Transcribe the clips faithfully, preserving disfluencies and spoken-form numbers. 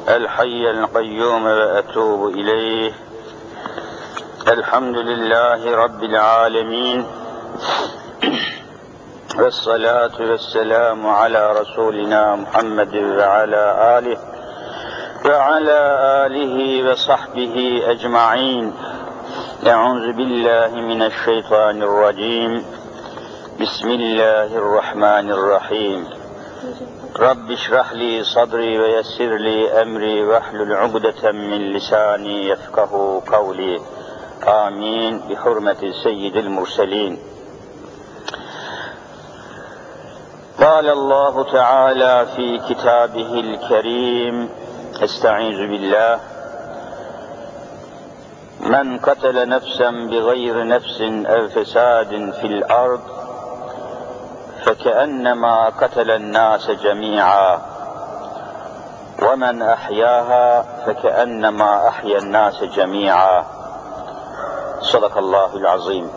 الحي القيوم وأتوب إليه. الحمد لله رب العالمين، والصلاة والسلام على رسولنا محمد وعلى آله وعلى آله وصحبه أجمعين. أعوذ بالله من الشيطان الرجيم. بسم الله الرحمن الرحيم. رب اشرح لي صدري ويسر لي أمري واحلل عقدة من لساني يفقه قولي. آمين بحرمة سيد المرسلين. قال الله تعالى في كتابه الكريم: استعيذ بالله: من قتل نفسا بغير نفس أو فساد في الأرض فكأنما قتل الناس جميعا ومن أحياها فكأنما أحيا الناس جميعا. صدق الله العظيم.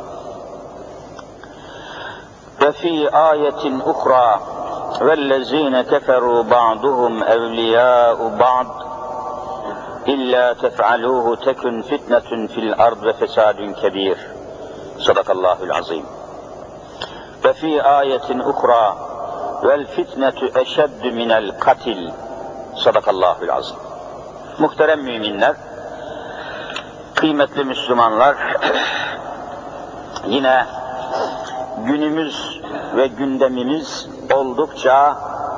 وفي آية أخرى: والذين كفروا بعضهم أولياء بعض إلا تفعلوه تكن فتنة في الأرض وفساد كبير. صدق الله العظيم. وفي آية أخرى: والفتنة أشد من القتل. صدق الله العظيم. Muhterem müminler, kıymetli Müslümanlar, yine günümüz ve gündemimiz oldukça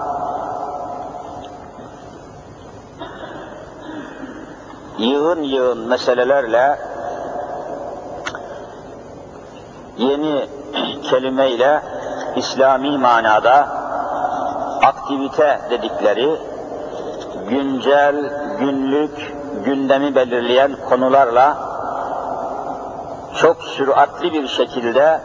yığın yığın meselelerle, yeni kelimeyle İslami manada aktivite dedikleri güncel, günlük, gündemi belirleyen konularla çok süratli bir şekilde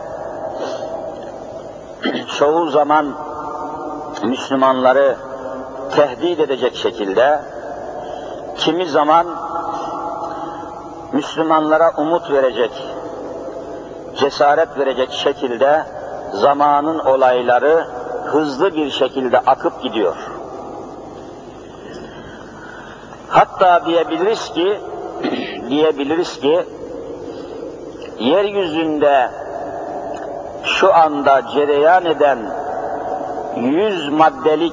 çoğu zaman Müslümanları tehdit edecek şekilde, kimi zaman Müslümanlara umut verecek, cesaret verecek şekilde zamanın olayları hızlı bir şekilde akıp gidiyor. Hatta diyebiliriz ki, diyebiliriz ki, yeryüzünde şu anda cereyan eden yüz maddelik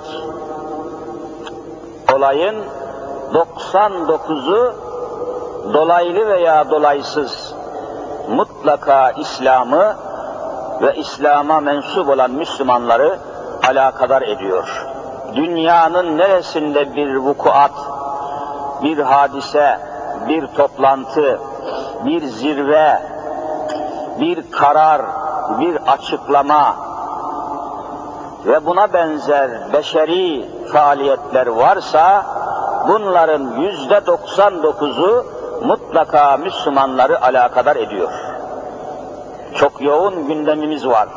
olayın doksan dokuzu dolaylı veya dolaysız mutlaka İslam'ı ve İslam'a mensup olan Müslümanları alakadar ediyor. Dünyanın neresinde bir vukuat, bir hadise, bir toplantı, bir zirve, bir karar, bir açıklama ve buna benzer beşeri faaliyetler varsa, bunların yüzde doksan dokuzu mutlaka Müslümanları alakadar ediyor. Çok yoğun gündemimiz var.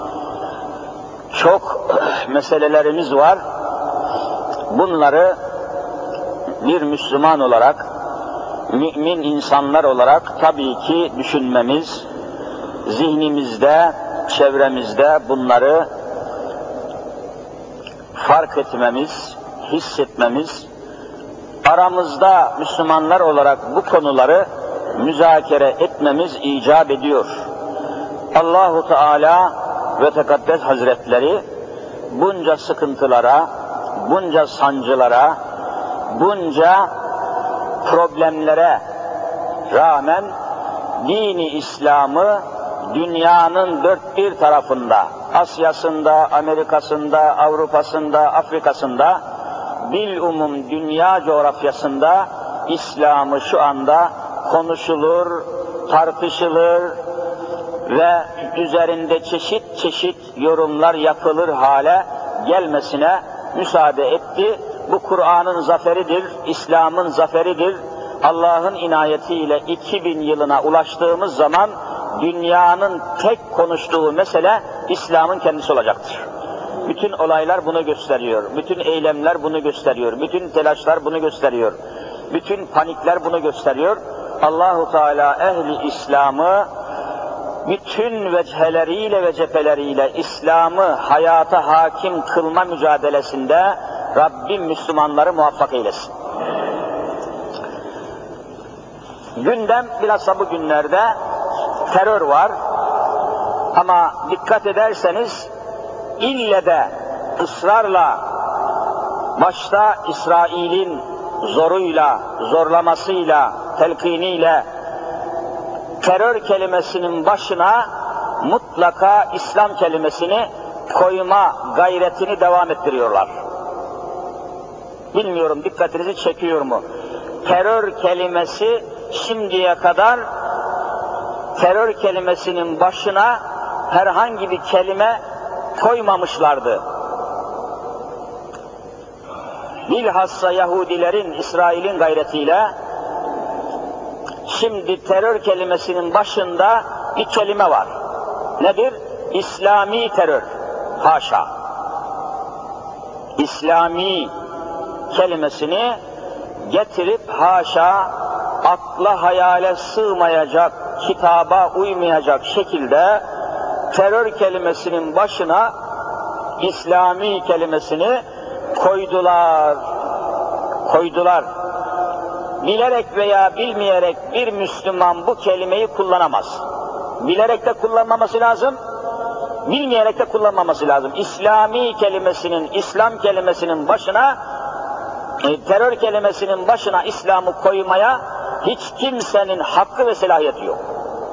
Çok meselelerimiz var. Bunları bir Müslüman olarak, mümin insanlar olarak tabii ki düşünmemiz, zihnimizde, çevremizde bunları fark etmemiz, hissetmemiz, aramızda Müslümanlar olarak bu konuları müzakere etmemiz icap ediyor. Allahu Teala ve Tekaddes Hazretleri bunca sıkıntılara, bunca sancılara, bunca problemlere rağmen dini İslam'ı dünyanın dört bir tarafında, Asya'sında, Amerika'sında, Avrupa'sında, Afrika'sında, bilumum dünya coğrafyasında İslam'ı şu anda konuşulur, tartışılır ve üzerinde çeşit çeşit yorumlar yapılır hale gelmesine müsaade etti. Bu Kur'an'ın zaferidir, İslam'ın zaferidir. Allah'ın inayetiyle iki bin yılına ulaştığımız zaman dünyanın tek konuştuğu mesele İslam'ın kendisi olacaktır. Bütün olaylar bunu gösteriyor, bütün eylemler bunu gösteriyor, bütün telaşlar bunu gösteriyor, bütün panikler bunu gösteriyor. Allahu Teala ehli İslam'ı bütün veçheleriyle ve cepheleriyle İslam'ı hayata hakim kılma mücadelesinde Rabbim Müslümanları muvaffak eylesin. Gündem bilhassa bu günlerde terör var. Ama dikkat ederseniz ille de ısrarla başta İsrail'in zoruyla, zorlamasıyla, telkiniyle terör kelimesinin başına mutlaka İslam kelimesini koyma gayretini devam ettiriyorlar. Bilmiyorum dikkatinizi çekiyor mu? Terör kelimesi şimdiye kadar terör kelimesinin başına herhangi bir kelime koymamışlardı. Bilhassa Yahudilerin, İsrail'in gayretiyle şimdi terör kelimesinin başında bir kelime var. Nedir? İslami terör. Haşa. İslami kelimesini getirip haşa akla hayale sığmayacak, kitaba uymayacak şekilde terör kelimesinin başına İslami kelimesini koydular. Koydular. Bilerek veya bilmeyerek bir Müslüman bu kelimeyi kullanamaz. Bilerek de kullanmaması lazım, bilmeyerek de kullanmaması lazım. İslami kelimesinin, İslam kelimesinin başına, e, terör kelimesinin başına İslam'ı koymaya hiç kimsenin hakkı ve selahiyeti yok.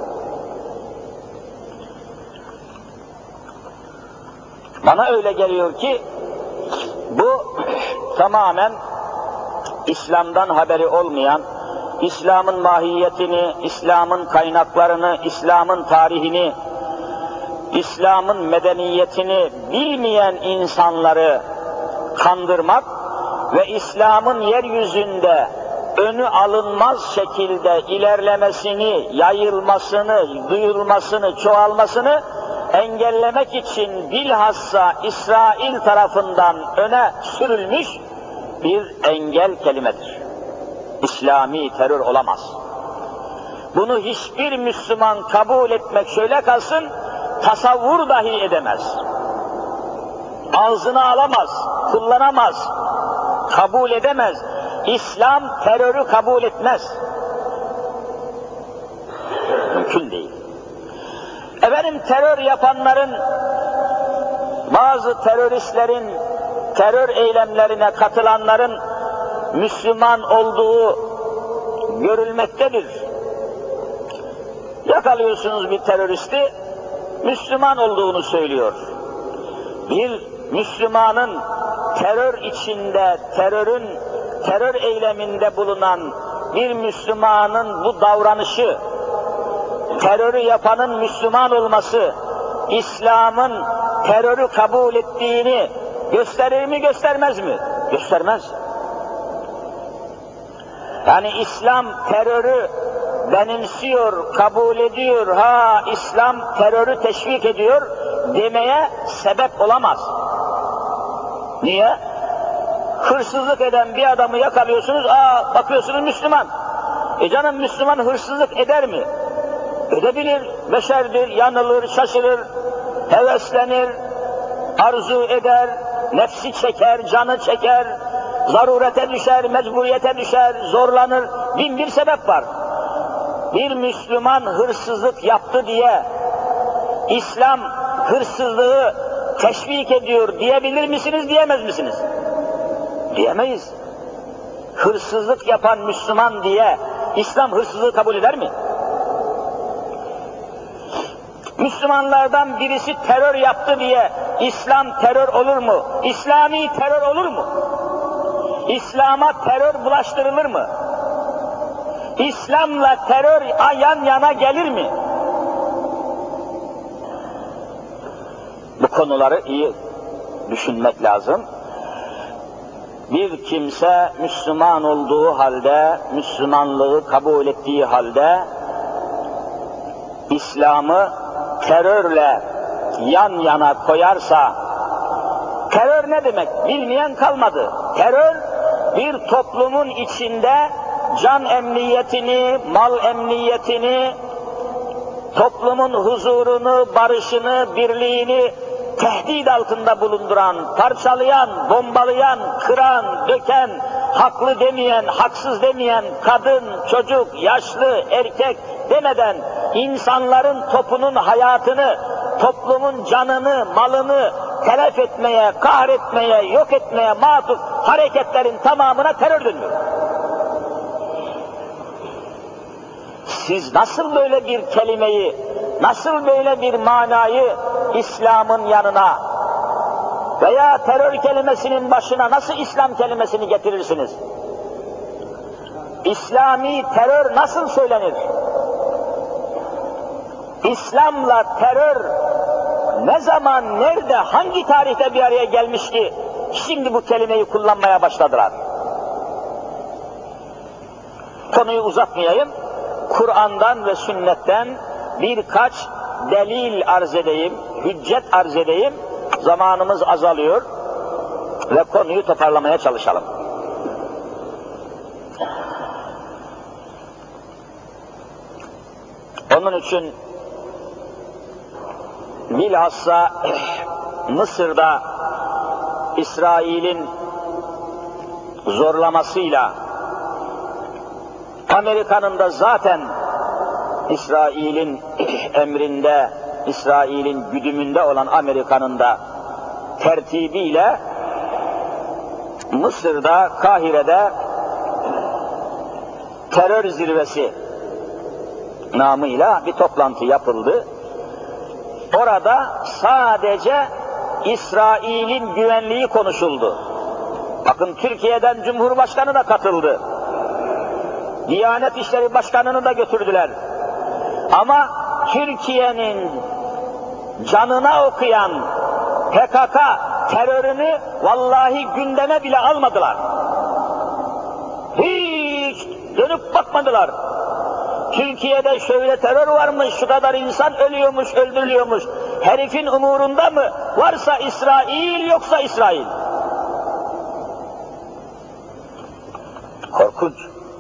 Bana öyle geliyor ki bu tamamen İslam'dan haberi olmayan, İslam'ın mahiyetini, İslam'ın kaynaklarını, İslam'ın tarihini, İslam'ın medeniyetini bilmeyen insanları kandırmak ve İslam'ın yeryüzünde önü alınmaz şekilde ilerlemesini, yayılmasını, duyulmasını, çoğalmasını engellemek için bilhassa İsrail tarafından öne sürülmüş bir engel kelimedir. İslami terör olamaz. Bunu hiçbir Müslüman kabul etmek şöyle kalsın, tasavvur dahi edemez. Ağzına alamaz, kullanamaz, kabul edemez. İslam terörü kabul etmez. Mümkün değil. Efendim terör yapanların, bazı teröristlerin, terör eylemlerine katılanların Müslüman olduğu görülmektedir. Yakalıyorsunuz bir teröristi, Müslüman olduğunu söylüyor. Bir Müslümanın terör içinde, terörün, terör eyleminde bulunan bir Müslümanın bu davranışı, terörü yapanın Müslüman olması, İslam'ın terörü kabul ettiğini gösterir mi, göstermez mi? Göstermez. Yani İslam terörü benimsiyor, kabul ediyor, ha İslam terörü teşvik ediyor demeye sebep olamaz. Niye? Hırsızlık eden bir adamı yakalıyorsunuz, aa bakıyorsunuz Müslüman. E canım Müslüman hırsızlık eder mi? Edebilir, beşerdir, yanılır, şaşırır, heveslenir, arzu eder, nefsi çeker, canı çeker, zarurete düşer, mecburiyete düşer, zorlanır, bin bir sebep var. Bir Müslüman hırsızlık yaptı diye İslam hırsızlığı teşvik ediyor diyebilir misiniz, diyemez misiniz? Diyemeyiz. Hırsızlık yapan Müslüman diye İslam hırsızlığı kabul eder mi? Müslümanlardan birisi terör yaptı diye İslam terör olur mu? İslami terör olur mu? İslam'a terör bulaştırılır mı? İslam'la terör yan yana gelir mi? Bu konuları iyi düşünmek lazım. Bir kimse Müslüman olduğu halde, Müslümanlığı kabul ettiği halde İslam'ı terörle yan yana koyarsa, terör ne demek? Bilmeyen kalmadı. Terör bir toplumun içinde can emniyetini, mal emniyetini, toplumun huzurunu, barışını, birliğini tehdit altında bulunduran, parçalayan, bombalayan, kıran, döken, haklı demeyen, haksız demeyen, kadın, çocuk, yaşlı, erkek demeden insanların topunun hayatını, toplumun canını, malını telef etmeye, kahretmeye, yok etmeye matuf hareketlerin tamamına terör deniyor. Siz nasıl böyle bir kelimeyi, nasıl böyle bir manayı İslam'ın yanına veya terör kelimesinin başına nasıl İslam kelimesini getirirsiniz? İslami terör nasıl söylenir? İslam'la terör ne zaman, nerede, hangi tarihte bir araya gelmiş ki şimdi bu kelimeyi kullanmaya başladılar? Konuyu uzatmayayım. Kur'an'dan ve sünnetten birkaç delil arz edeyim, hüccet arz edeyim. Zamanımız azalıyor ve konuyu toparlamaya çalışalım. Onun için bilhassa Mısır'da İsrail'in zorlamasıyla, Amerika'nın da zaten İsrail'in emrinde, İsrail'in güdümünde olan Amerika'nın da tertibiyle Mısır'da, Kahire'de terör zirvesi namıyla bir toplantı yapıldı. Orada sadece İsrail'in güvenliği konuşuldu. Bakın Türkiye'den Cumhurbaşkanı da katıldı. Diyanet İşleri Başkanı'nı da götürdüler. Ama Türkiye'nin canına okuyan P K K terörünü vallahi gündeme bile almadılar. Hiç dönüp bakmadılar. Türkiye'de şöyle terör varmış, şu kadar insan ölüyormuş, öldürülüyormuş. Herifin umurunda mı? Varsa İsrail, yoksa İsrail. Korkunç.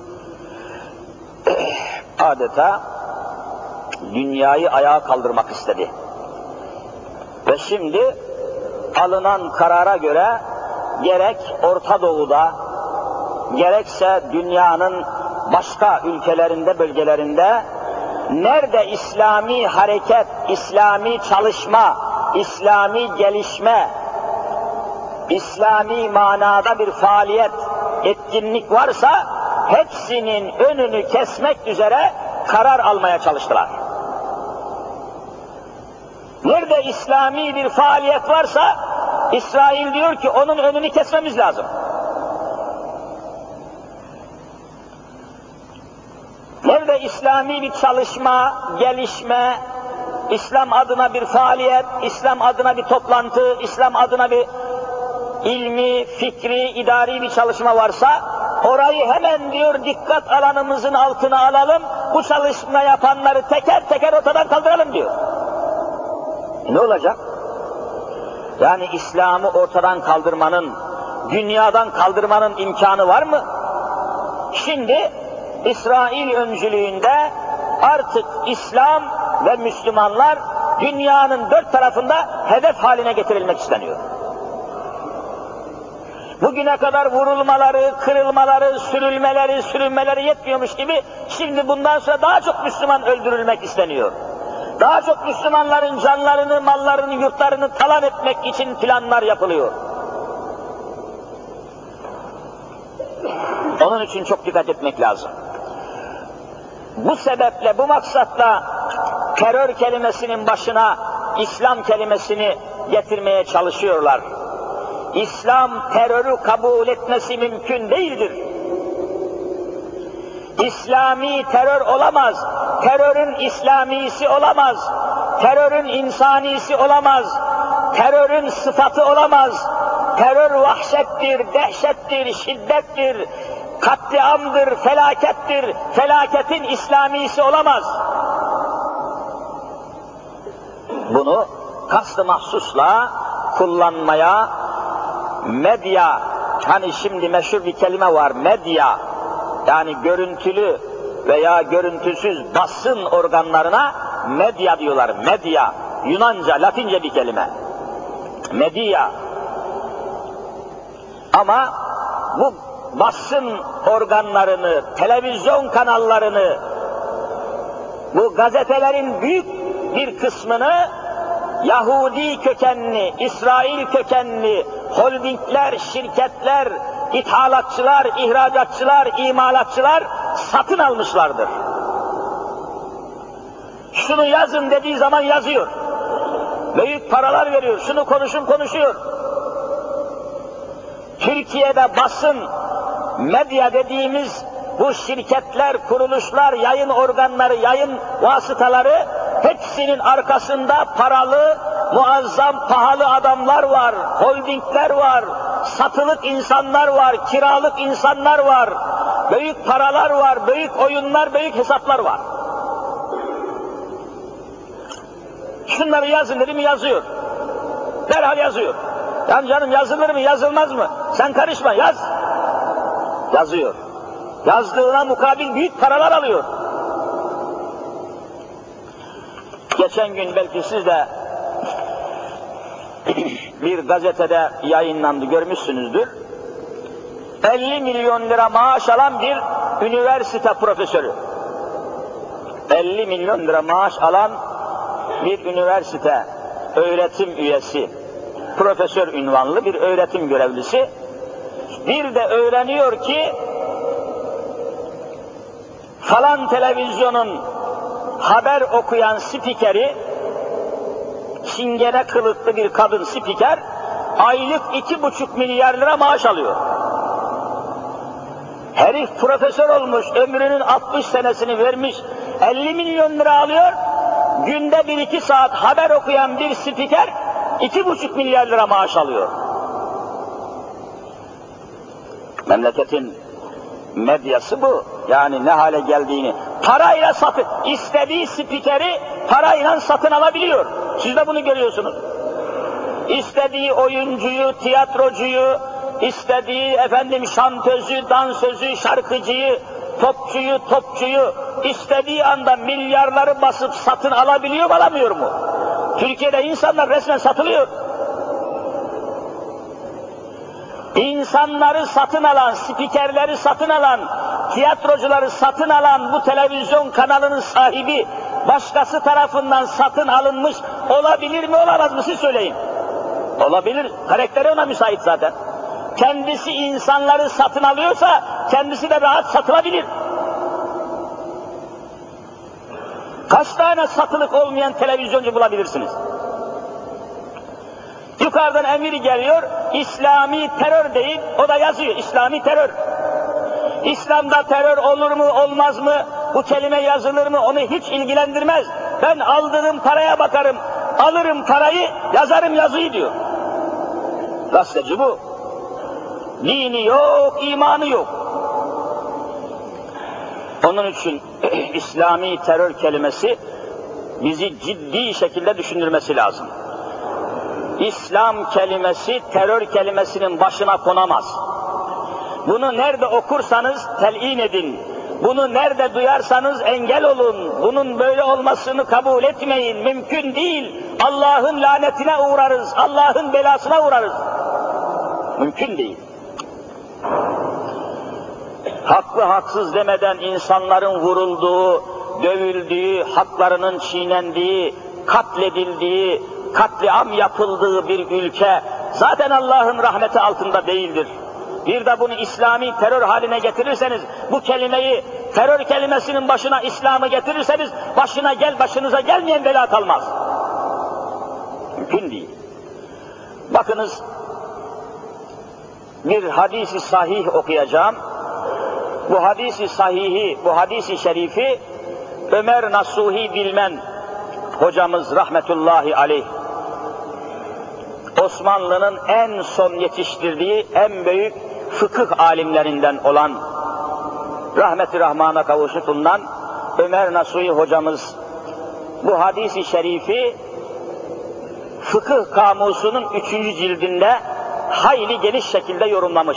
Adeta dünyayı ayağa kaldırmak istedi. Ve şimdi alınan karara göre gerek Orta Doğu'da, gerekse dünyanın başka ülkelerinde, bölgelerinde nerede İslami hareket, İslami çalışma, İslami gelişme, İslami manada bir faaliyet, etkinlik varsa hepsinin önünü kesmek üzere karar almaya çalıştılar. Nerede İslami bir faaliyet varsa İsrail diyor ki onun önünü kesmemiz lazım. Nerede İslami bir çalışma, gelişme, İslam adına bir faaliyet, İslam adına bir toplantı, İslam adına bir ilmi, fikri, idari bir çalışma varsa orayı hemen diyor dikkat alanımızın altına alalım, bu çalışma yapanları teker teker ortadan kaldıralım diyor. Ne olacak? Yani İslam'ı ortadan kaldırmanın, dünyadan kaldırmanın imkanı var mı? Şimdi İsrail öncülüğünde artık İslam ve Müslümanlar dünyanın dört tarafında hedef haline getirilmek isteniyor. Bugüne kadar vurulmaları, kırılmaları, sürülmeleri, sürünmeleri yetmiyormuş gibi şimdi bundan sonra daha çok Müslüman öldürülmek isteniyor. Daha çok Müslümanların canlarını, mallarını, yurtlarını talan etmek için planlar yapılıyor. Onun için çok dikkat etmek lazım. Bu sebeple, bu maksatla terör kelimesinin başına İslam kelimesini getirmeye çalışıyorlar. İslam terörü kabul etmesi mümkün değildir. İslami terör olamaz, terörün İslamisi olamaz, terörün insanisi olamaz, terörün sıfatı olamaz. Terör vahşettir, dehşettir, şiddettir, katliamdır, felakettir, felaketin İslamisi olamaz. Bunu kast-ı mahsusla kullanmaya, medya, hani şimdi meşhur bir kelime var, medya, yani görüntülü veya görüntüsüz basın organlarına medya diyorlar, medya, Yunanca, Latince bir kelime, medya. Ama bu basın organlarını, televizyon kanallarını, bu gazetelerin büyük bir kısmını Yahudi kökenli, İsrail kökenli holdingler, şirketler, ithalatçılar, ihracatçılar, imalatçılar satın almışlardır. Şunu yazın dediği zaman yazıyor. Büyük paralar veriyor. Şunu konuşun konuşuyor. Türkiye'de basın, medya dediğimiz bu şirketler, kuruluşlar, yayın organları, yayın vasıtaları hepsinin arkasında paralı, muazzam, pahalı adamlar var, holdingler var, satılık insanlar var, kiralık insanlar var, büyük paralar var, büyük oyunlar, büyük hesaplar var. Şunları yazın dedim, yazıyor. Derhal yazıyor. Yani canım yazılır mı, yazılmaz mı? Sen karışma, yaz. Yazıyor. Yazdığına mukabil büyük paralar alıyor. Geçen gün belki siz de bir gazetede yayınlandı, görmüşsünüzdür. elli milyon lira maaş alan bir üniversite profesörü. elli milyon lira maaş alan bir üniversite öğretim üyesi, profesör ünvanlı bir öğretim görevlisi, bir de öğreniyor ki falan televizyonun haber okuyan spikeri, çingene kılıklı bir kadın spiker, aylık iki buçuk milyar lira maaş alıyor. Herif profesör olmuş, ömrünün altmış senesini vermiş, elli milyon lira alıyor, günde bir iki saat haber okuyan bir spiker, iki buçuk milyar lira maaş alıyor. Memleketin medyası bu. Yani ne hale geldiğini. Parayla satın, istediği spikeri parayla satın alabiliyor. Siz de bunu görüyorsunuz. İstediği oyuncuyu, tiyatrocuyu, istediği efendim şantözü, dansözü, şarkıcıyı, popçuyu, topçuyu istediği anda milyarları basıp satın alabiliyor mu, alamıyor mu? Türkiye'de insanlar resmen satılıyor. İnsanları satın alan, spikerleri satın alan, tiyatrocuları satın alan bu televizyon kanalının sahibi başkası tarafından satın alınmış olabilir mi, olamaz mı, siz söyleyin. Olabilir, karakteri ona müsait zaten. Kendisi insanları satın alıyorsa kendisi de rahat satılabilir. Kaç tane satılık olmayan televizyoncu bulabilirsiniz? Yukarıdan emir geliyor, İslami terör deyip, o da yazıyor, İslami terör. İslam'da terör olur mu, olmaz mı, bu kelime yazılır mı, onu hiç ilgilendirmez. Ben aldığım paraya bakarım, alırım parayı, yazarım yazıyı diyor. Gazeteci bu. Dini yok, imanı yok. Onun için İslami terör kelimesi bizi ciddi şekilde düşündürmesi lazım. İslam kelimesi terör kelimesinin başına konamaz. Bunu nerede okursanız telin edin. Bunu nerede duyarsanız engel olun. Bunun böyle olmasını kabul etmeyin. Mümkün değil. Allah'ın lanetine uğrarız. Allah'ın belasına uğrarız. Mümkün değil. Haklı haksız demeden insanların vurulduğu, dövüldüğü, haklarının çiğnendiği, katledildiği, katliam yapıldığı bir ülke zaten Allah'ın rahmeti altında değildir. Bir de bunu İslami terör haline getirirseniz, bu kelimeyi, terör kelimesinin başına İslam'ı getirirseniz, başına gel, başınıza gelmeyen bela kalmaz. Mümkün değil. Bakınız, bir hadis-i sahih okuyacağım. Bu hadis-i sahihi, bu hadis-i şerifi Ömer Nasuhi Bilmen hocamız rahmetullahi aleyh, Osmanlı'nın en son yetiştirdiği en büyük fıkıh alimlerinden olan, rahmet-i rahmana kavuşup bulunan Ömer Nasuhi hocamız bu hadis-i şerifi fıkıh kamusunun üçüncü cildinde hayli geniş şekilde yorumlamış.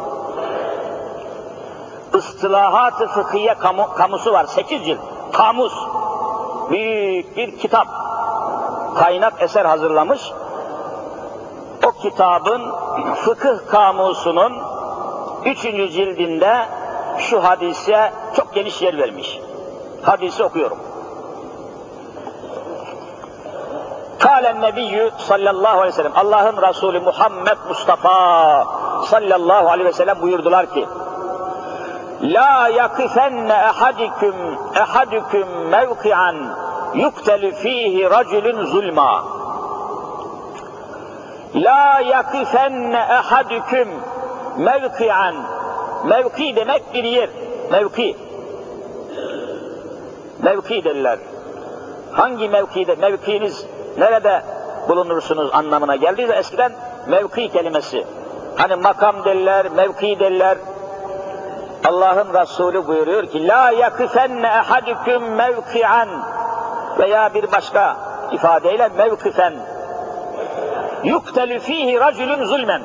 İstilahat-ı fıkhiye kamu, kamusu var, sekiz cilt, kamus, büyük bir kitap, kaynak eser hazırlamış. O kitabın fıkıh kamusunun üçüncü cildinde şu hadise çok geniş yer vermiş. Hadisi okuyorum. Kâlen nebiyyü sallallahu aleyhi ve sellem, Allah'ın Resulü Muhammed Mustafa sallallahu aleyhi ve sellem buyurdular ki, La yakifenne ehadiküm ehadiküm mevki'an yuktelü fihi racülün zulma. La yakifenne ehadiküm mevki'an. Mevki demek bir yer. Mevki. Mevki derler. Hangi mevkide, mevkiniz nerede bulunursunuz anlamına geldi de eskiden mevki kelimesi. Hani makam derler, mevki derler. Allah'ın Resulü buyuruyor ki la yakifenne ehadüküm mevki'an veya bir başka ifadeyle mevkifen yuktelü fihi racülün zulmen.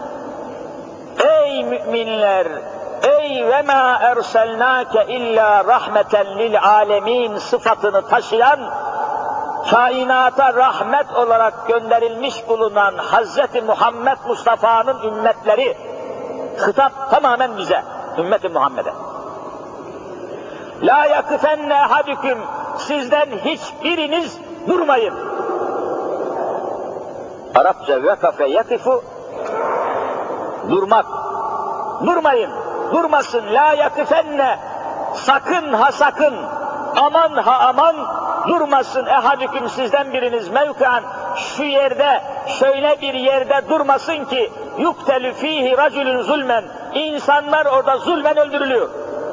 Ey müminler, ey ve ma erselnake illa rahmeten lil alemin sıfatını taşıyan, kainata rahmet olarak gönderilmiş bulunan Hazreti Muhammed Mustafa'nın ümmetleri, hitap tamamen bize, ümmeti Muhammed'e. La yakifenne ehadüküm, sizden hiçbiriniz durmayın. Arapça vekafe yakifu, durmak. Durmayın, durmasın. La yakifenne, sakın ha sakın, aman ha aman, durmasın ehadüküm sizden biriniz mevkian, şu yerde, şöyle bir yerde durmasın ki yuktelü fihi racülün zulmen, insanlar orada zulmen öldürülüyor.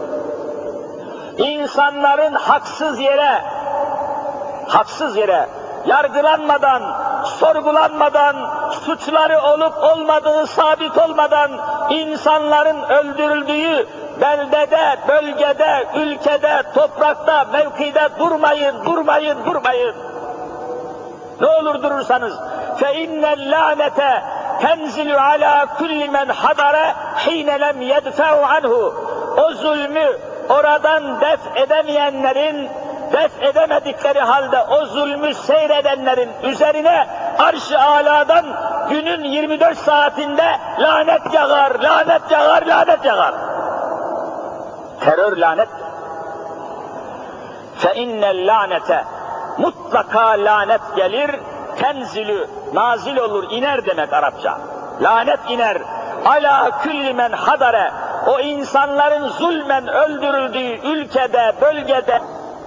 İnsanların haksız yere, haksız yere, yargılanmadan, sorgulanmadan, suçları olup olmadığı sabit olmadan insanların öldürüldüğü beldede, bölgede, ülkede, toprakta, mevkide durmayın, durmayın, durmayın. Ne olur durursanız فَاِنَّ اللّٰنَةَ تَنْزِلُ عَلَى كُلِّ مَنْ حَضَرَ حِينَ لَمْ يَدْفَعُ عَنْهُ. O zulmü oradan def edemeyenlerin, def edemedikleri halde o zulmü seyredenlerin üzerine arş-ı âlâdan günün yirmi dört saatinde lanet yağar, lanet yağar, lanet yağar. Terör lanet. فَاِنَّ اللّٰنَةَ mutlaka lanet gelir, tenzilü, nazil olur, iner demek Arapça. Lanet iner. Ala külli men hadare, o insanların zulmen öldürüldüğü ülkede, bölgede,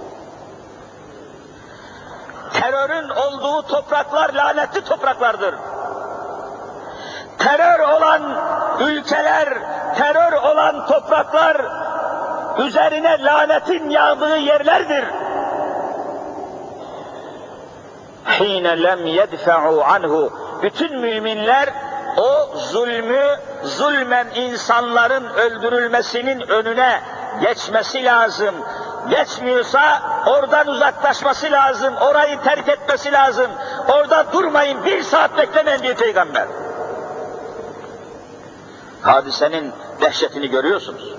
terörün olduğu topraklar lanetli topraklardır. Terör olan ülkeler, terör olan topraklar, üzerine lanetin yağdığı yerlerdir. Hine lem yedfa'u anhu. Bütün müminler o zulmü, zulmen insanların öldürülmesinin önüne geçmesi lazım. Geçmiyorsa oradan uzaklaşması lazım, orayı terk etmesi lazım. Orada durmayın, bir saat beklemeyin diye Peygamber. Hadisenin dehşetini görüyorsunuz.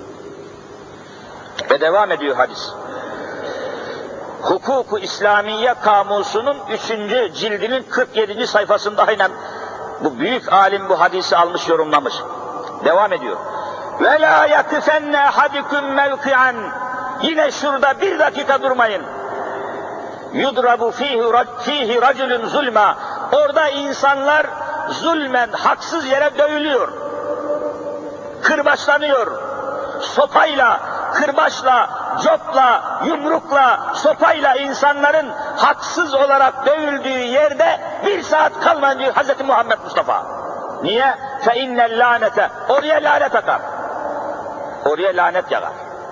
Ve devam ediyor hadis. Hukuk-u İslamiye Kamusu'nun üçüncü cildinin kırk yedinci sayfasında aynen bu büyük alim bu hadisi almış, yorumlamış. Devam ediyor. Ve la yakifenne hadikum mevki'an. Yine şurada bir dakika durmayın. Yudrabu fihi racülün zulma. Orada insanlar zulmen, haksız yere dövülüyor. Kırbaçlanıyor. Sopayla, kırbaçla, copla, yumrukla, sopayla insanların haksız olarak dövüldüğü yerde bir saat kalmayın diyor Hz. Muhammed Mustafa. Niye? فَاِنَّ اللّٰنَةَ. Oraya lanet akar. Oraya lanet yağar.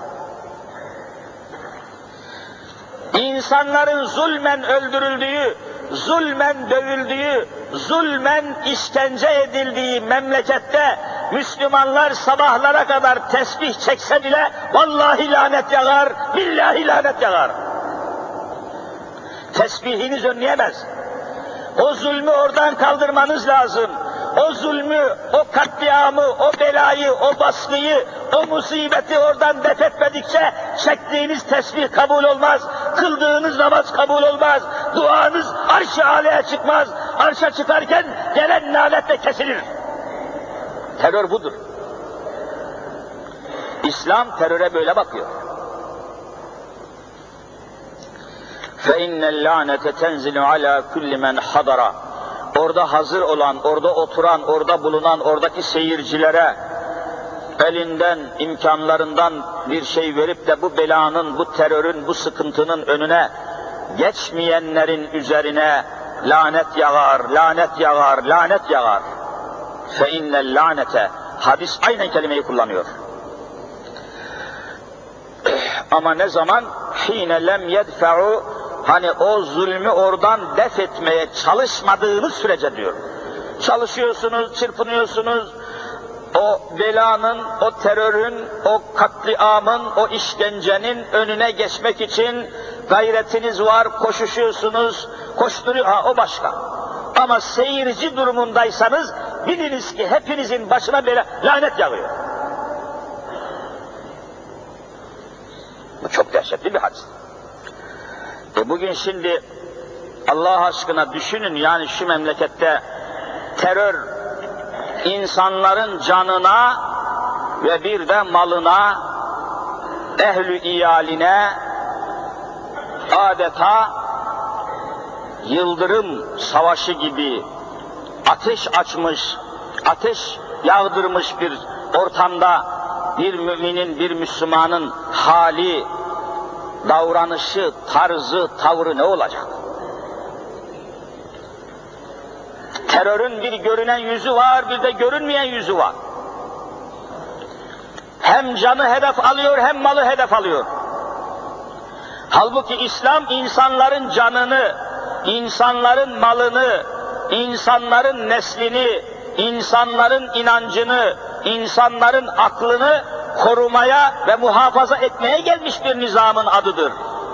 İnsanların zulmen öldürüldüğü, zulmen dövüldüğü, zulmen işkence edildiği memlekette Müslümanlar sabahlara kadar tesbih çekse bile vallahi lanet yağar, billahi lanet yağar. Tesbihiniz önleyemez. O zulmü oradan kaldırmanız lazım. O zulmü, o katliamı, o belayı, o baskıyı, o musibeti oradan def etmedikçe çektiğiniz tesbih kabul olmaz, kıldığınız namaz kabul olmaz, duanız arş-ı âliye çıkmaz, arşa çıkarken gelen lanetle kesilir. Terör budur. İslam teröre böyle bakıyor. فَاِنَّ اللّٰنَةَ تَنْزِلُ عَلَى كُلِّ مَنْ حَضَرَ. Orada hazır olan, orada oturan, orada bulunan, oradaki seyircilere elinden, imkanlarından bir şey verip de bu belanın, bu terörün, bu sıkıntının önüne geçmeyenlerin üzerine lanet yağar, lanet yağar, lanet yağar. فَاِنَّ اللّٰنَةَ. Hadis aynen kelimeyi kullanıyor. Ama ne zaman? حِينَ لَمْ يَدْفَعُوا. Hani o zulmü oradan def etmeye çalışmadığınız sürece diyor. Çalışıyorsunuz, çırpınıyorsunuz, o belanın, o terörün, o katliamın, o işkencenin önüne geçmek için gayretiniz var, koşuşuyorsunuz, koşturuyor, ha o başka. Ama seyirci durumundaysanız biliniz ki hepinizin başına böyle lanet yağıyor. Bu çok dehşetli bir hadis. E bugün şimdi Allah aşkına düşünün, yani şu memlekette terör insanların canına ve bir de malına, ehl-i iyaline adeta yıldırım savaşı gibi ateş açmış, ateş yağdırmış bir ortamda bir müminin, bir Müslümanın hali, davranışı, tarzı, tavrı ne olacak? Terörün bir görünen yüzü var, bir de görünmeyen yüzü var. Hem canı hedef alıyor, hem malı hedef alıyor. Halbuki İslam insanların canını, insanların malını, insanların neslini, insanların inancını, insanların aklını korumaya ve muhafaza etmeye gelmiş bir nizamın adıdır.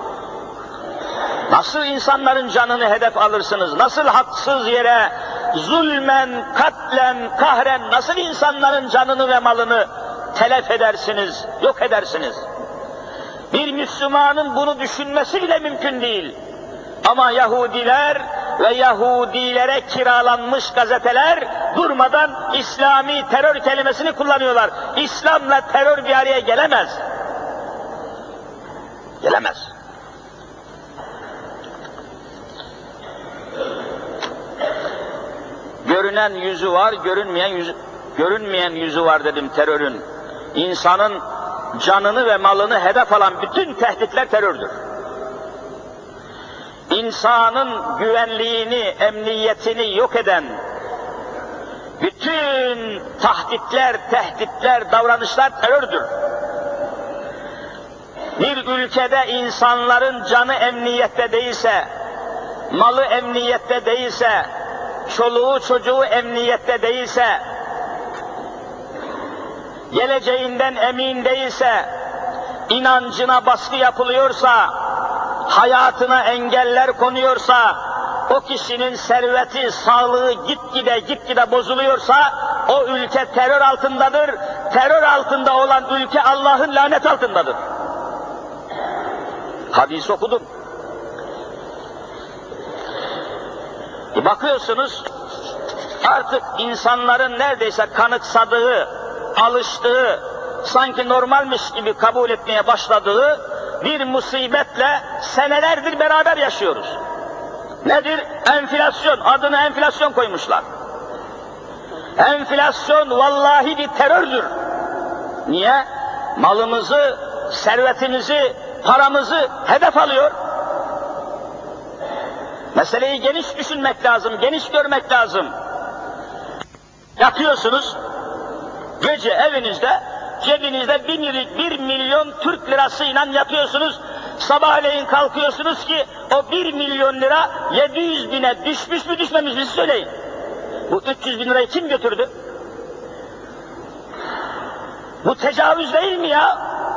Nasıl insanların canını hedef alırsınız? Nasıl haksız yere, zulmen, katlen, kahren nasıl insanların canını ve malını telef edersiniz, yok edersiniz? Bir Müslümanın bunu düşünmesi bile mümkün değil. Ama Yahudiler ve Yahudilere kiralanmış gazeteler durmadan İslami terör kelimesini kullanıyorlar. İslam'la terör bir araya gelemez. Gelemez. Görünen yüzü var, görünmeyen yüzü, görünmeyen yüzü var dedim terörün. İnsanın canını ve malını hedef alan bütün tehditler terördür. İnsanın güvenliğini, emniyetini yok eden bütün tahditler, tehditler, davranışlar terördür. Bir ülkede insanların canı emniyette değilse, malı emniyette değilse, çoluğu çocuğu emniyette değilse, geleceğinden emin değilse, inancına baskı yapılıyorsa, hayatına engeller konuyorsa, o kişinin serveti, sağlığı gitgide gitgide bozuluyorsa, o ülke terör altındadır. Terör altında olan ülke Allah'ın lanet altındadır. Hadis okudum. E bakıyorsunuz, artık insanların neredeyse kanıksadığı, alıştığı, sanki normalmiş gibi kabul etmeye başladığı bir musibetle senelerdir beraber yaşıyoruz. Nedir? Enflasyon. Adını enflasyon koymuşlar. Enflasyon vallahi bir terördür. Niye? Malımızı, servetimizi, paramızı hedef alıyor. Meseleyi geniş düşünmek lazım, geniş görmek lazım. Yatıyorsunuz, gece evinizde, cebinizde bir, bir milyon Türk lirasıyla yatıyorsunuz, sabahleyin kalkıyorsunuz ki o bir milyon lira yedi yüz bine düşmüş mü düşmemiş mi söyleyin. Bu üç yüz bin lirayı kim götürdü? Bu tecavüz değil mi ya?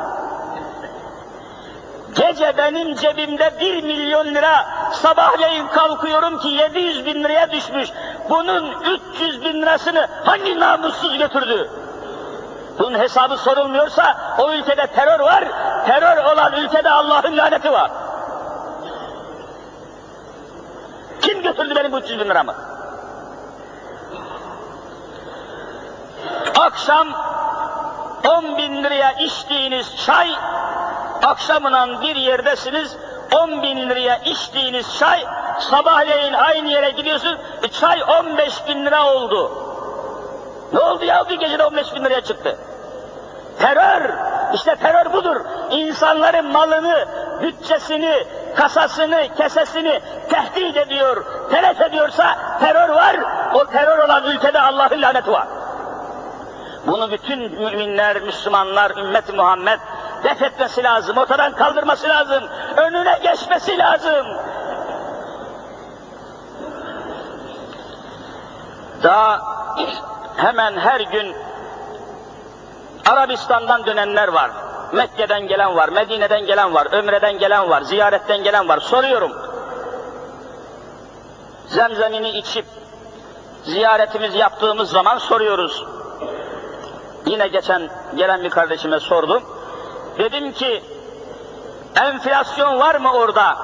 Gece benim cebimde bir milyon lira, sabahleyin kalkıyorum ki yedi yüz bin liraya düşmüş. Bunun üç yüz bin lirasını hangi namussuz götürdü? Bunun hesabı sorulmuyorsa o ülkede terör var, terör olan ülkede Allah'ın laneti var. Kim götürdü benim bu üç yüz bin liramı? Akşam on bin liraya içtiğiniz çay, akşamından bir yerdesiniz, on bin liraya içtiğiniz çay, sabahleyin aynı yere gidiyorsunuz, e, çay on beş bin lira oldu. Ne oldu ya, bir gecede on beş bin liraya çıktı? Terör, işte terör budur. İnsanların malını, bütçesini, kasasını, kesesini tehdit ediyor, telef ediyorsa terör var. O terör olan ülkede Allah'ın laneti var. Bunu bütün müminler, Müslümanlar, ümmet-i Muhammed def etmesi lazım, ortadan kaldırması lazım, önüne geçmesi lazım. Daha hemen her gün Arabistan'dan dönenler var, Mekke'den gelen var, Medine'den gelen var, Ömre'den gelen var, ziyaretten gelen var. Soruyorum, Zemzem'ini içip ziyaretimizi yaptığımız zaman soruyoruz. Yine geçen gelen bir kardeşime sordum. Dedim ki, enflasyon var mı orada?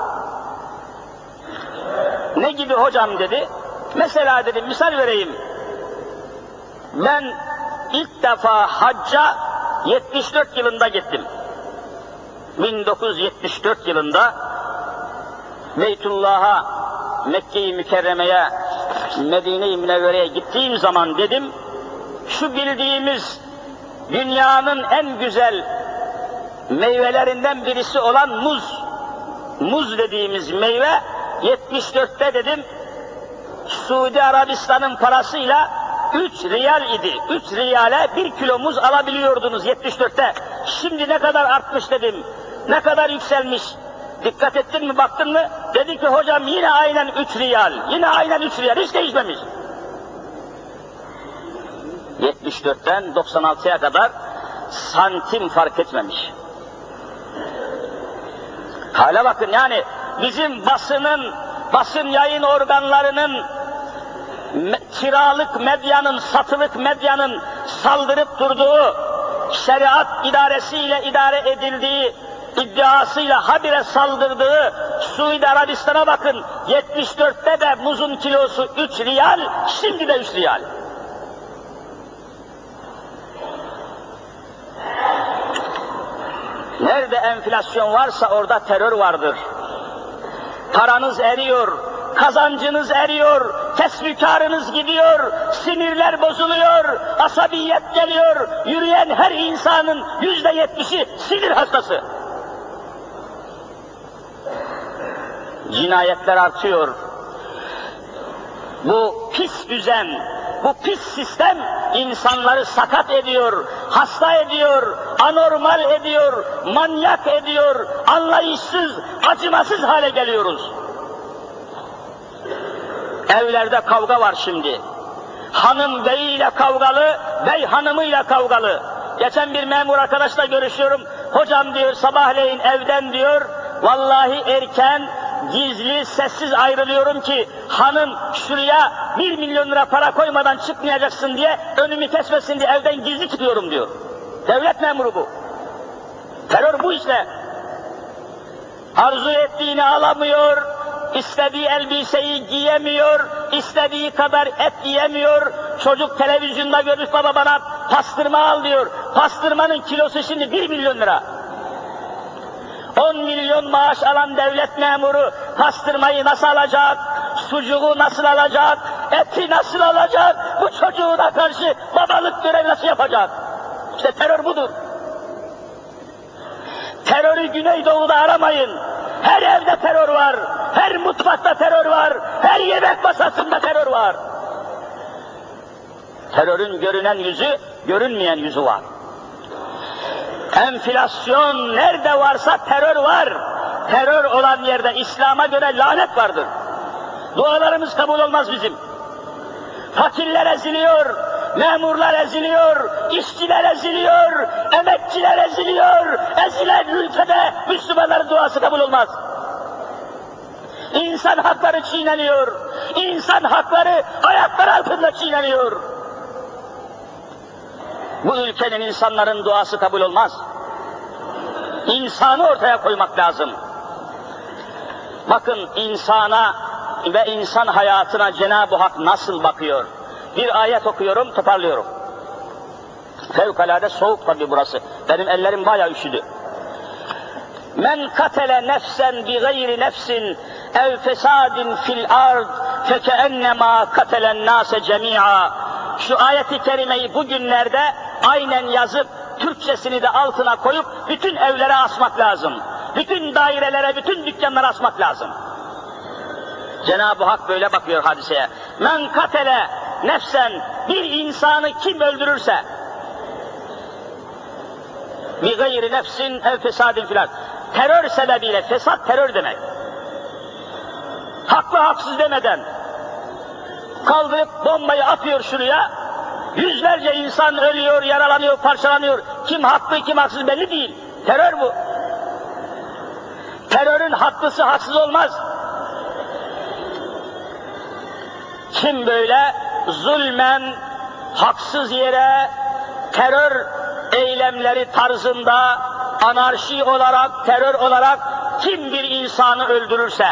Ne gibi hocam dedi. Mesela dedim, misal vereyim. Ben ilk defa hacca yetmiş dört yılında gittim. bin dokuz yüz yetmiş dört yılında Beytullah'a, Mekke-i Mükerreme'ye, Medine-i Münevvere'ye gittiğim zaman dedim, şu bildiğimiz dünyanın en güzel meyvelerinden birisi olan muz, muz dediğimiz meyve yetmiş dörtte dedim, Suudi Arabistan'ın parasıyla üç riyal idi. üç riyale bir kilo muz alabiliyordunuz yetmiş dörtte. Şimdi ne kadar artmış dedim. Ne kadar yükselmiş. Dikkat ettin mi, baktın mı? Dedi ki hocam yine aynen üç riyal. Yine aynen üç riyal. Hiç değişmemiş. yetmiş dörtten doksan altıya kadar santim fark etmemiş. Hala bakın, yani bizim basının, basın yayın organlarının, kiralık medyanın, satılık medyanın saldırıp durduğu, şeriat idaresiyle idare edildiği iddiasıyla habire saldırdığı Suudi Arabistan'a bakın, yetmiş dörtte de muzun kilosu üç riyal, şimdi de üç riyal. Nerede enflasyon varsa orada terör vardır. Paranız eriyor, kazancınız eriyor, tesbihkarınız gidiyor, sinirler bozuluyor, asabiyet geliyor, yürüyen her insanın yüzde yetmişi sinir hastası. Cinayetler artıyor. Bu pis düzen, bu pis sistem insanları sakat ediyor, hasta ediyor, anormal ediyor, manyak ediyor, anlayışsız, acımasız hale geliyoruz. Evlerde kavga var şimdi. Hanım beyiyle kavgalı, bey hanımıyla kavgalı. Geçen bir memur arkadaşla görüşüyorum. Hocam diyor, sabahleyin evden diyor, vallahi erken, gizli, sessiz ayrılıyorum ki hanım şuraya bir milyon lira para koymadan çıkmayacaksın diye, önümü kesmesin diye evden gizli çıkıyorum diyor. Devlet memuru bu. Terör bu işte. Arzu ettiğini alamıyor, istediği elbiseyi giyemiyor, istediği kadar et yiyemiyor. Çocuk televizyonda görmüş, baba bana pastırma al diyor. Pastırmanın kilosu şimdi bir milyon lira. on milyon maaş alan devlet memuru pastırmayı nasıl alacak, sucuğu nasıl alacak, eti nasıl alacak, bu çocuğuna karşı babalık görevi nasıl yapacak? İşte terör budur. Terörü Güneydoğu'da aramayın. Her evde terör var, her mutfakta terör var, her yemek masasında terör var. Terörün görünen yüzü, görünmeyen yüzü var. Enflasyon nerede varsa terör var. Terör olan yerde İslam'a göre lanet vardır. Dualarımız kabul olmaz bizim. Fakirler eziliyor, memurlar eziliyor, işçiler eziliyor, emekçiler eziliyor. Ezilen ülkede Müslümanların duası kabul olmaz. İnsan hakları çiğneniyor, insan hakları ayaklar altında çiğneniyor. Bu ülkenin, insanların duası kabul olmaz. İnsanı ortaya koymak lazım. Bakın insana ve insan hayatına Cenab-ı Hak nasıl bakıyor? Bir ayet okuyorum, toparlıyorum. Fevkalade soğuk tabi burası. Benim ellerim bayağı üşüdü. Men katele nefsen bi gayri nefsin ev fesadin fil ard fekeennemâ katelen nâse cemî'a. Şu ayeti kerimeyi bugünlerde aynen yazıp Türkçesini de altına koyup bütün evlere asmak lazım. Bütün dairelere, bütün dükkanlara asmak lazım. Cenab-ı Hak böyle bakıyor hadiseye. Men katele nefsen, bir insanı kim öldürürse bi gayri nefsin ev fesadin filan, terör sebebiyle, fesat terör demek. Haklı haksız demeden kaldırıp bombayı atıyor şuraya, yüzlerce insan ölüyor, yaralanıyor, parçalanıyor. Kim haklı, kim haksız belli değil. Terör bu. Terörün haklısı haksız olmaz. Kim böyle zulmen, haksız yere, terör eylemleri tarzında, anarşi olarak, terör olarak kim bir insanı öldürürse,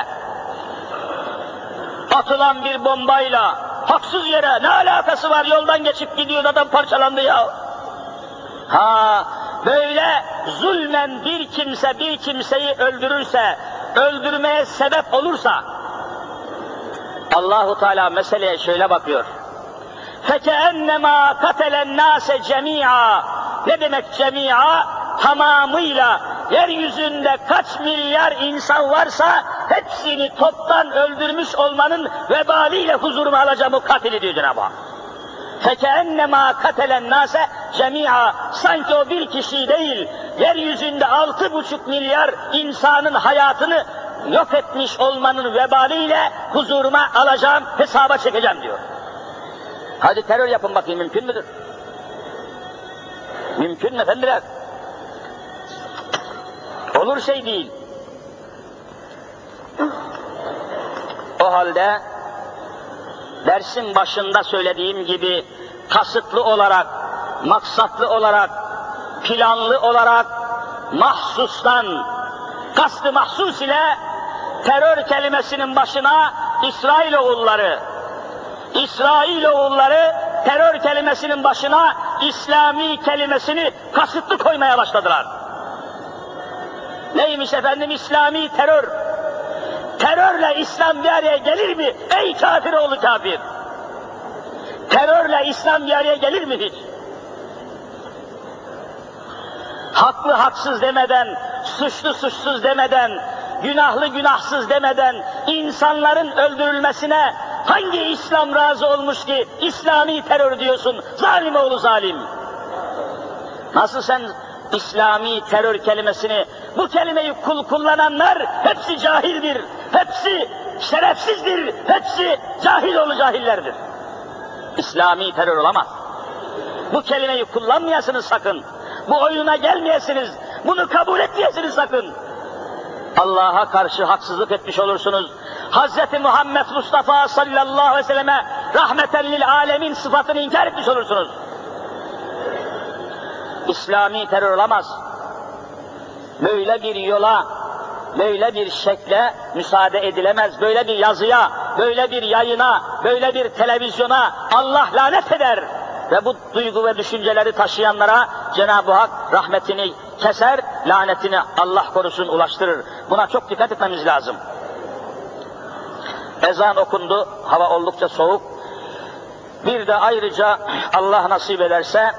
atılan bir bombayla, haksız yere, ne alakası var, yoldan geçip gidiyor, adam parçalandı ya. Ha, böyle zulmen bir kimse bir kimseyi öldürürse, öldürmeye sebep olursa, Allahu Teala meseleye şöyle bakıyor. فَكَأَنَّمَا قَتَلَ النَّاسَ جَمِيعًا. Ne demek cemia? Tamamıyla yeryüzünde kaç milyar insan varsa hepsini toptan öldürmüş olmanın vebaliyle huzuruma alacağım o katili diyor Cenab-ı Hak. فَكَأَنَّمَا قَتَلَ النَّاسَ جَمِيعًا. Sanki o bir kişi değil, yeryüzünde altı buçuk milyar insanın hayatını yok etmiş olmanın vebaliyle huzuruma alacağım, hesaba çekeceğim diyor. Hadi terör yapın bakayım, mümkün müdür? Mümkün mü efendiler? Olur şey değil. O halde dersin başında söylediğim gibi kasıtlı olarak, maksatlı olarak, planlı olarak, mahsustan, kast-ı mahsus ile terör kelimesinin başına İsrailoğulları, İsrailoğulları terör kelimesinin başına İslami kelimesini kasıtlı koymaya başladılar. Neymiş efendim İslami terör? Terörle İslam bir araya gelir mi? Ey kafir oğlu kafir! Terörle İslam bir araya gelir mi hiç? Haklı haksız demeden, suçlu suçsuz demeden, günahlı günahsız demeden insanların öldürülmesine hangi İslam razı olmuş ki İslami terör diyorsun? Zalim oğlu zalim! Nasıl sen İslami terör kelimesini, bu kelimeyi kul kullananlar hepsi cahildir, hepsi şerefsizdir, hepsi cahil oğlu cahillerdir. İslami terör olamaz. Bu kelimeyi kullanmayasınız sakın. Bu oyuna gelmeyesiniz, bunu kabul etmeyesiniz sakın. Allah'a karşı haksızlık etmiş olursunuz. Hazreti Muhammed Mustafa sallallahu aleyhi ve selleme rahmeten lil alemin sıfatını inkar etmiş olursunuz. İslami terör olamaz. Böyle bir yola, böyle bir şekle müsaade edilemez. Böyle bir yazıya, böyle bir yayına, böyle bir televizyona Allah lanet eder. Ve bu duygu ve düşünceleri taşıyanlara Cenab-ı Hak rahmetini keser, lanetini Allah korusun ulaştırır. Buna çok dikkat etmemiz lazım. Ezan okundu, hava oldukça soğuk. Bir de ayrıca Allah nasip ederse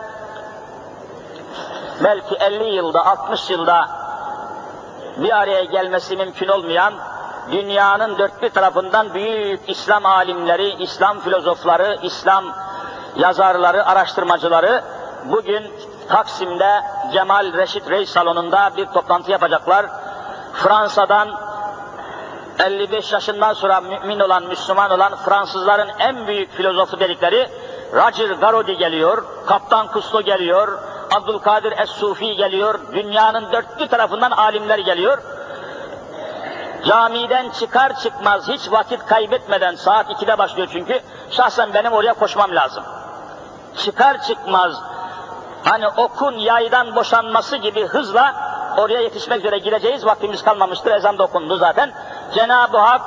belki elli yılda, altmış yılda bir araya gelmesi mümkün olmayan, dünyanın dört bir tarafından büyük İslam alimleri, İslam filozofları, İslam yazarları, araştırmacıları bugün Taksim'de Cemal Reşit Reis salonunda bir toplantı yapacaklar. Fransa'dan elli beş yaşından sonra mümin olan, Müslüman olan Fransızların en büyük filozofu dedikleri Roger Garaudy geliyor, Kaptan Cousteau geliyor, Abdülkadir Es-Sufi geliyor, dünyanın dört bir tarafından alimler geliyor. Camiden çıkar çıkmaz hiç vakit kaybetmeden, saat ikide başlıyor çünkü, şahsen benim oraya koşmam lazım. Çıkar çıkmaz, hani okun yaydan boşanması gibi hızla oraya yetişmek üzere gireceğiz, vaktimiz kalmamıştır, ezan da okundu zaten. Cenab-ı Hak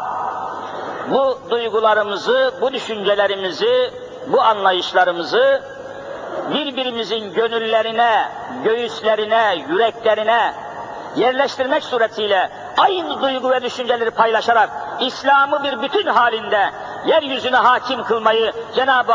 bu duygularımızı, bu düşüncelerimizi, bu anlayışlarımızı birbirimizin gönüllerine, göğüslerine, yüreklerine yerleştirmek suretiyle aynı duygu ve düşünceleri paylaşarak İslam'ı bir bütün halinde yeryüzüne hakim kılmayı Cenab-ı